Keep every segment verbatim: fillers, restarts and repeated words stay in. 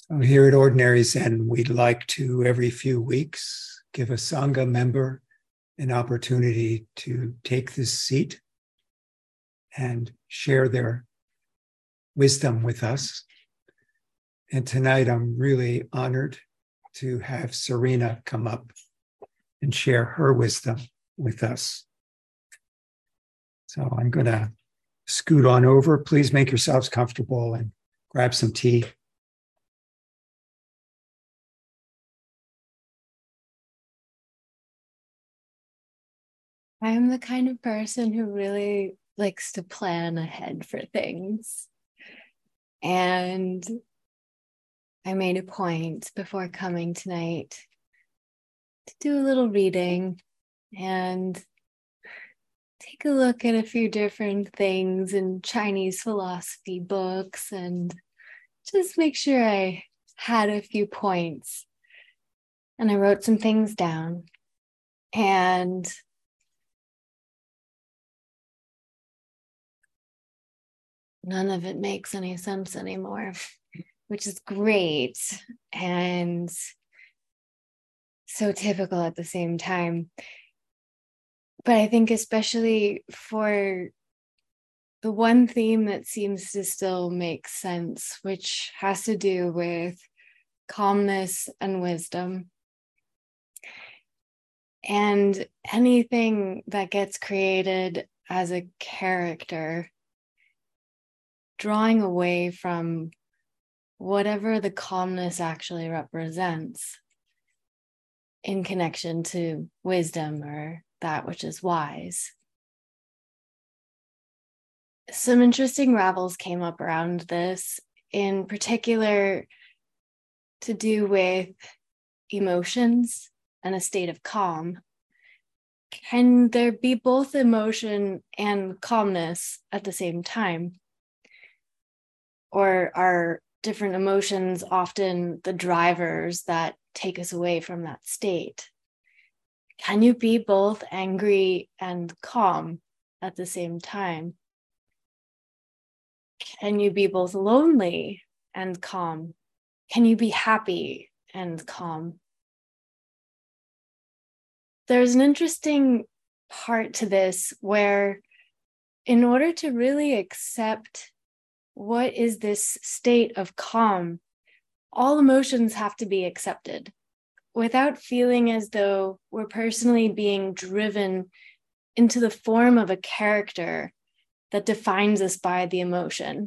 So here at Ordinary Zen, we'd like to, every few weeks, give a Sangha member an opportunity to take this seat and share their wisdom with us. And tonight, I'm really honored to have Serena come up and share her wisdom with us. So I'm going to scoot on over. Please make yourselves comfortable and grab some tea. I'm the kind of person who really likes to plan ahead for things. And I made a point before coming tonight to do a little reading and take a look at a few different things in Chinese philosophy books and just make sure I had a few points. And I wrote some things down. And none of it makes any sense anymore, which is great and so typical at the same time. But I think especially for the one theme that seems to still make sense, which has to do with calmness and wisdom. And anything that gets created as a character, drawing away from whatever the calmness actually represents in connection to wisdom or that which is wise. Some interesting ravels came up around this, in particular to do with emotions and a state of calm. Can there be both emotion and calmness at the same time? Or are different emotions often the drivers that take us away from that state? Can you be both angry and calm at the same time? Can you be both lonely and calm? Can you be happy and calm? There's an interesting part to this where, in order to really accept what is this state of calm, all emotions have to be accepted without feeling as though we're personally being driven into the form of a character that defines us by the emotion.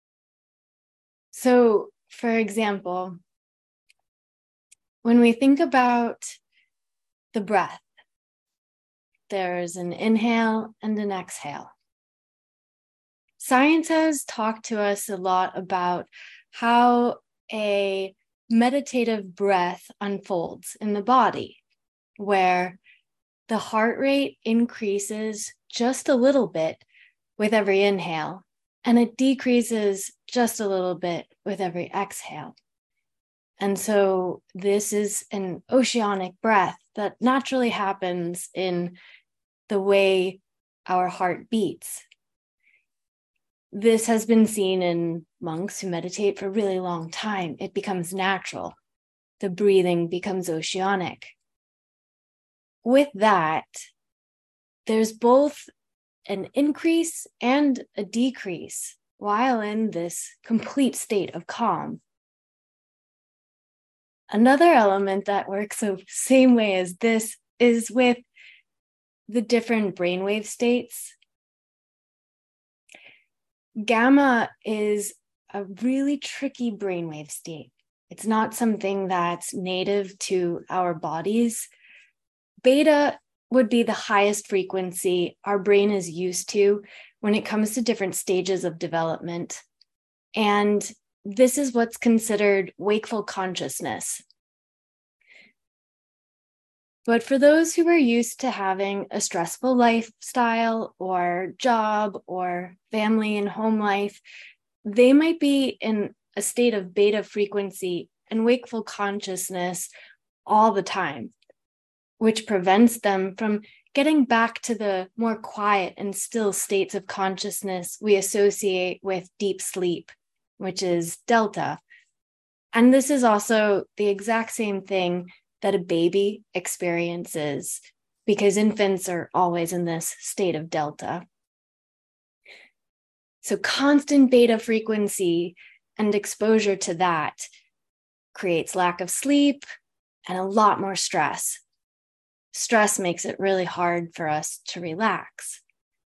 So, for example, when we think about the breath, there's an inhale and an exhale. Science has talked to us a lot about how a meditative breath unfolds in the body, where the heart rate increases just a little bit with every inhale, and it decreases just a little bit with every exhale. And so this is an oceanic breath that naturally happens in the way our heart beats. This has been seen in monks who meditate for a really long time. It becomes natural. The breathing becomes oceanic. With that, there's both an increase and a decrease while in this complete state of calm. Another element that works the same way as this is with the different brainwave states. Gamma is a really tricky brainwave state. It's not something that's native to our bodies. Beta would be the highest frequency our brain is used to when it comes to different stages of development. And this is what's considered wakeful consciousness. But for those who are used to having a stressful lifestyle or job or family and home life, they might be in a state of beta frequency and wakeful consciousness all the time, which prevents them from getting back to the more quiet and still states of consciousness we associate with deep sleep, which is delta. And this is also the exact same thing that a baby experiences, because infants are always in this state of delta. So constant beta frequency and exposure to that creates lack of sleep and a lot more stress. Stress makes it really hard for us to relax.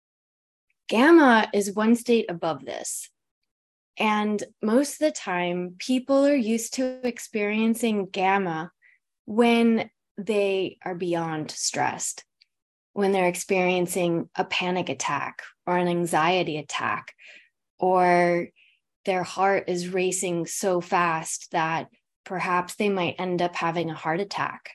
Gamma is one state above this. And most of the time, people are used to experiencing gamma when they are beyond stressed, when they're experiencing a panic attack or an anxiety attack, or their heart is racing so fast that perhaps they might end up having a heart attack.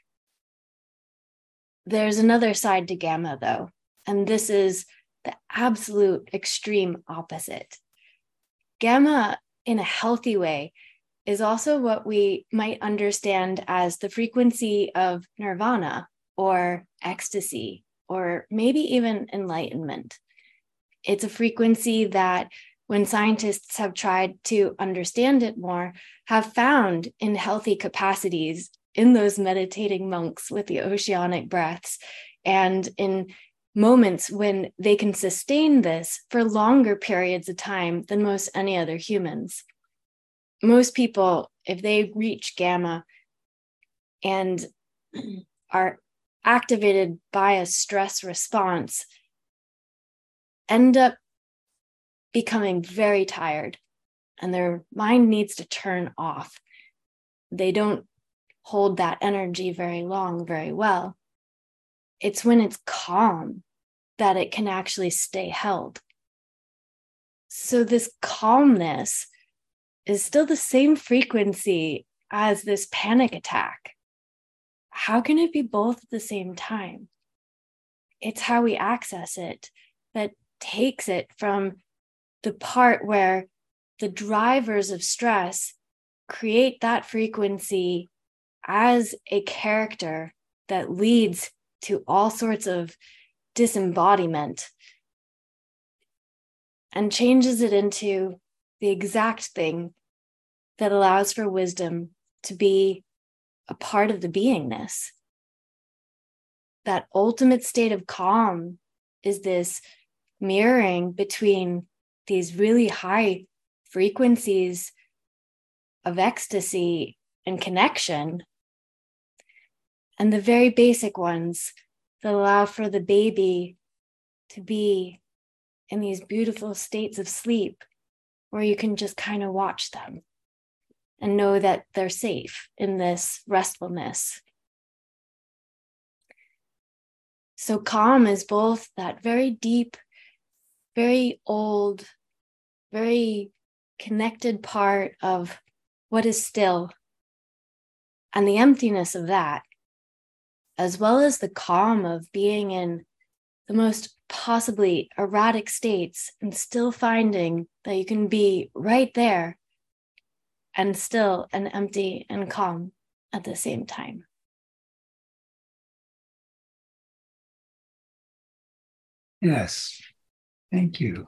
There's another side to gamma, though, and this is the absolute extreme opposite. Gamma, in a healthy way, is also what we might understand as the frequency of nirvana or ecstasy, or maybe even enlightenment. It's a frequency that, when scientists have tried to understand it more, have found in healthy capacities in those meditating monks with the oceanic breaths, and in moments when they can sustain this for longer periods of time than most any other humans. Most people, if they reach gamma and are activated by a stress response, end up becoming very tired, and their mind needs to turn off. They don't hold that energy very long, very well. It's when it's calm that it can actually stay held. So this calmness is still the same frequency as this panic attack. How can it be both at the same time? It's how we access it that takes it from the part where the drivers of stress create that frequency as a character that leads to all sorts of disembodiment, and changes it into the exact thing that allows for wisdom to be a part of the beingness. That ultimate state of calm is this mirroring between these really high frequencies of ecstasy and connection, and the very basic ones that allow for the baby to be in these beautiful states of sleep where you can just kind of watch them and know that they're safe in this restfulness. So calm is both that very deep, very old, very connected part of what is still, and the emptiness of that, as well as the calm of being in the most possibly erratic states and still finding that you can be right there and still and empty and calm at the same time. Yes, thank you.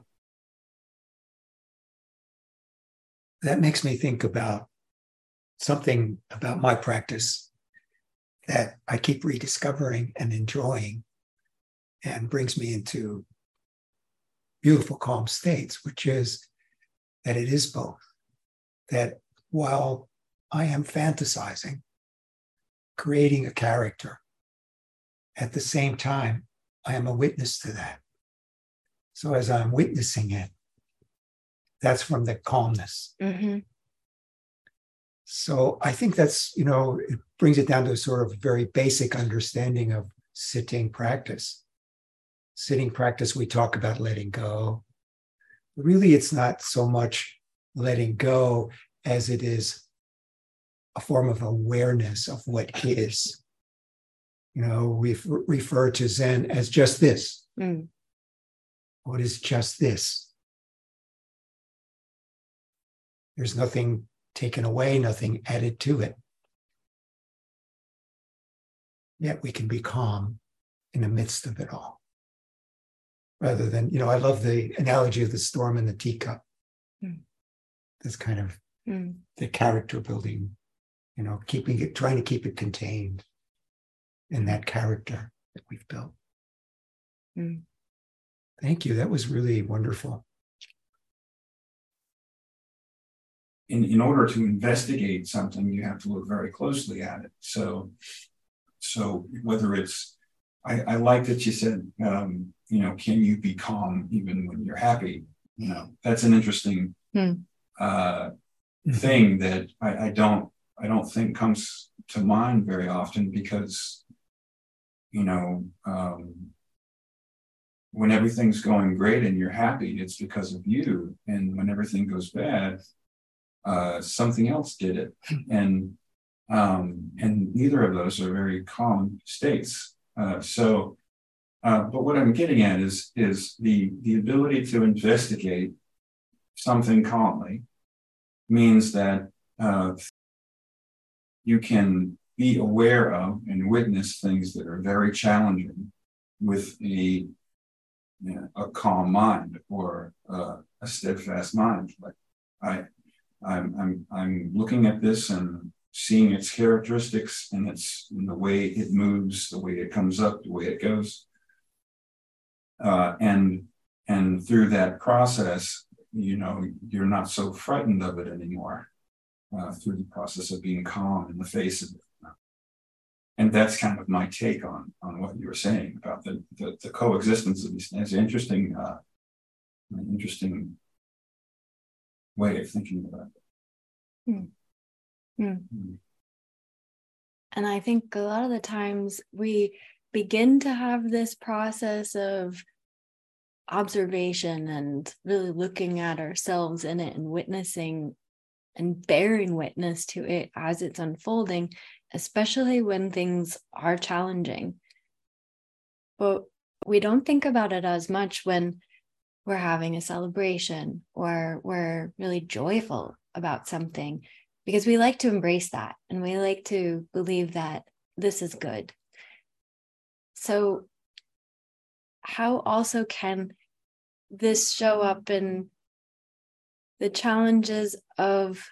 That makes me think about something about my practice that I keep rediscovering and enjoying, and brings me into beautiful, calm states, which is that it is both. That while I am fantasizing, creating a character, at the same time, I am a witness to that. So as I'm witnessing it, that's from the calmness. Mm-hmm. So I think that's, you know, it brings it down to a sort of very basic understanding of sitting practice. Sitting practice, we talk about letting go. Really, it's not so much letting go as it is a form of awareness of what is. You know, we refer to Zen as just this. Mm. What is just this? There's nothing taken away, nothing added to it. Yet we can be calm in the midst of it all. Rather than, you know, I love the analogy of the storm in the teacup. Mm. This kind of Mm. the character building, you know, keeping it, trying to keep it contained in that character that we've built. Mm. Thank you. That was really wonderful. In, in order to investigate something, you have to look very closely at it. So, so whether it's, I, I like that you said, um, you know, can you be calm even when you're happy? You know, that's an interesting Mm. uh, thing that I, I don't, I don't think comes to mind very often, because, you know, um, when everything's going great and you're happy, it's because of you. And when everything goes bad, uh, something else did it. And, um, and neither of those are very calm states. Uh, so, uh, but what I'm getting at is, is the, the ability to investigate something calmly means that, uh, you can be aware of and witness things that are very challenging with a, you know, a calm mind, or uh, a steadfast mind. Like I, I'm, I'm, I'm looking at this and seeing its characteristics and its and the way it moves, the way it comes up, the way it goes, uh, and and through that process, you know, you're not so frightened of it anymore. Uh, through the process of being calm in the face of it. And that's kind of my take on, on what you were saying about the, the, the coexistence of these things. Interesting, uh, an interesting way of thinking about it. Mm. Mm. Mm. And I think a lot of the times we begin to have this process of observation and really looking at ourselves in it and witnessing and bearing witness to it as it's unfolding, especially when things are challenging. But we don't think about it as much when we're having a celebration or we're really joyful about something, because we like to embrace that and we like to believe that this is good. So how also can this show up in the challenges of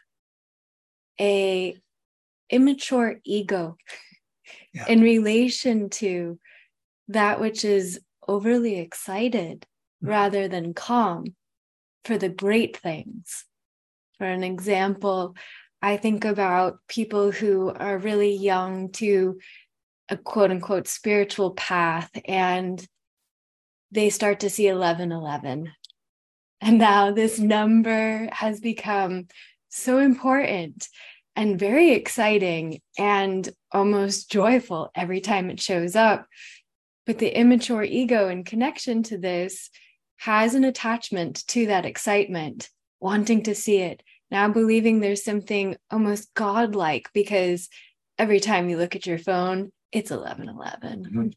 a immature ego Yeah. in relation to that which is overly excited Mm. rather than calm for the great things? For an example, I think about people who are really young to a quote unquote spiritual path, and they start to see eleven eleven. And now this number has become so important and very exciting and almost joyful every time it shows up. But the immature ego in connection to this has an attachment to that excitement, wanting to see it, now believing there's something almost godlike because every time you look at your phone, it's eleven eleven.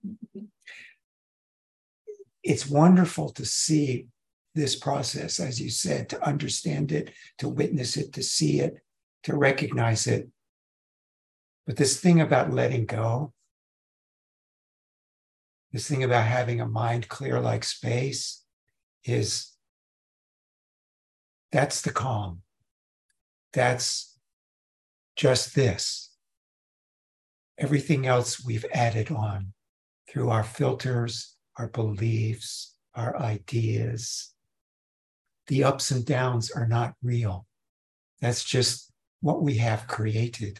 It's wonderful to see this process, as you said, to understand it, to witness it, to see it, to recognize it. But this thing about letting go, this thing about having a mind clear like space, is that's the calm. That's just this. Everything else we've added on through our filters, our beliefs, our ideas. The ups and downs are not real. That's just what we have created.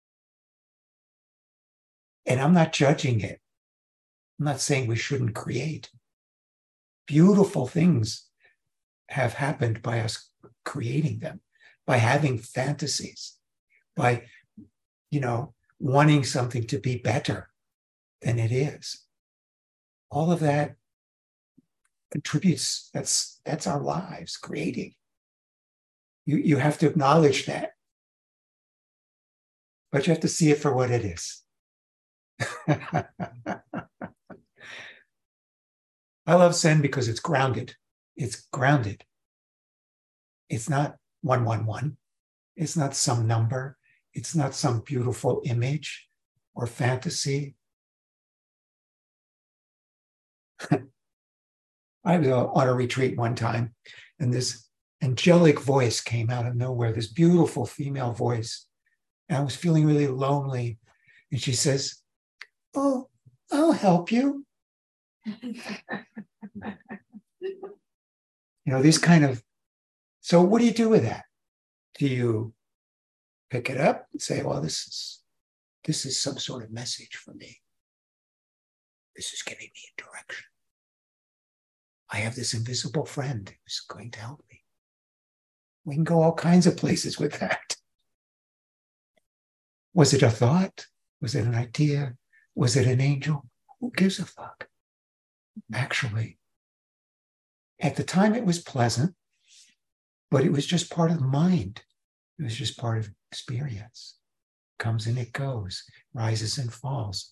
And I'm not judging it. I'm not saying we shouldn't create. Beautiful things have happened by us creating them, by having fantasies, by, you know, wanting something to be better than it is. All of that contributes. That's that's our lives creating. You, you have to acknowledge that. But you have to see it for what it is. I love Zen because it's grounded. It's grounded. It's not one, one, one. It's not some number. It's not some beautiful image or fantasy. I was on a retreat one time, and this angelic voice came out of nowhere, this beautiful female voice. And I was feeling really lonely. And she says, "Oh, I'll help you." You know, these kind of, so what do you do with that? Do you pick it up and say, well, this is, this is some sort of message for me. This is giving me a direction. I have this invisible friend who's going to help me. We can go all kinds of places with that. Was it a thought? Was it an idea? Was it an angel? Who gives a fuck? Actually, at the time it was pleasant, but it was just part of the mind. It was just part of experience. Comes and it goes, rises and falls.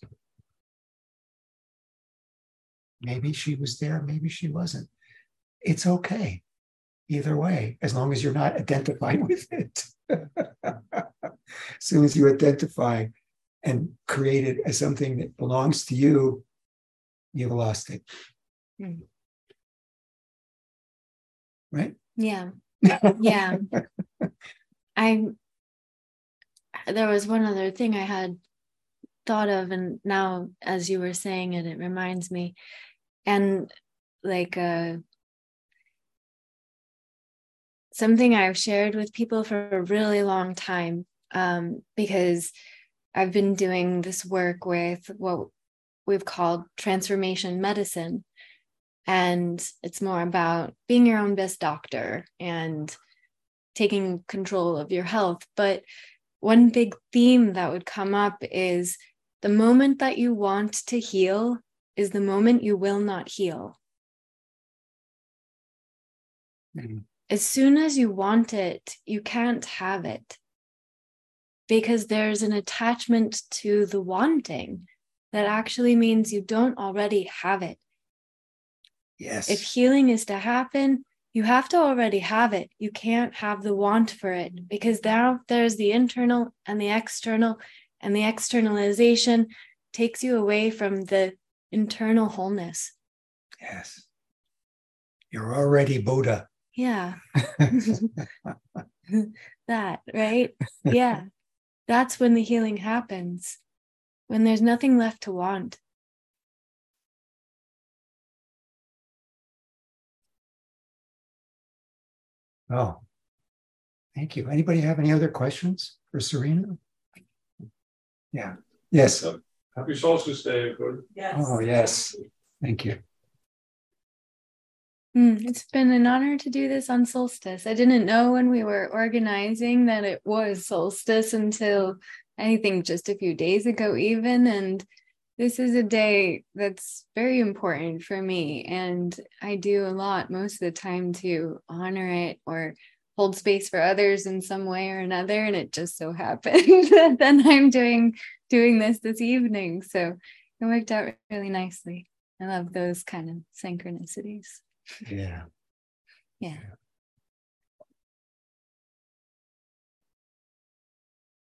Maybe she was there, maybe she wasn't. It's okay. Either way, as long as you're not identified with it. As soon as you identify and create it as something that belongs to you, you've lost it. Mm. Right? Yeah. Yeah. I there was one other thing I had thought of, and now as you were saying it, it reminds me. And like uh something I've shared with people for a really long time, um, because I've been doing this work with what we've called transformation medicine. And it's more about being your own best doctor and taking control of your health. But one big theme that would come up is the moment that you want to heal is the moment you will not heal. Mm-hmm. As soon as you want it, you can't have it, because there's an attachment to the wanting that actually means you don't already have it. Yes. If healing is to happen, you have to already have it. You can't have the want for it, because now there's the internal and the external, and the externalization takes you away from the internal wholeness. Yes. You're already Buddha. Yeah. That, right? Yeah. That's when the healing happens, when there's nothing left to want. Oh, thank you. Anybody have any other questions for Serena? Yeah. Yes. Happy Solstice Day, everybody. Yes. Oh, yes. Thank you. Mm, it's been an honor to do this on solstice. I didn't know when we were organizing that it was solstice until I think just a few days ago even. And this is a day that's very important for me. And I do a lot most of the time to honor it or hold space for others in some way or another. And it just so happened that then I'm doing, doing this this evening. So it worked out really nicely. I love those kind of synchronicities. Yeah. Yeah.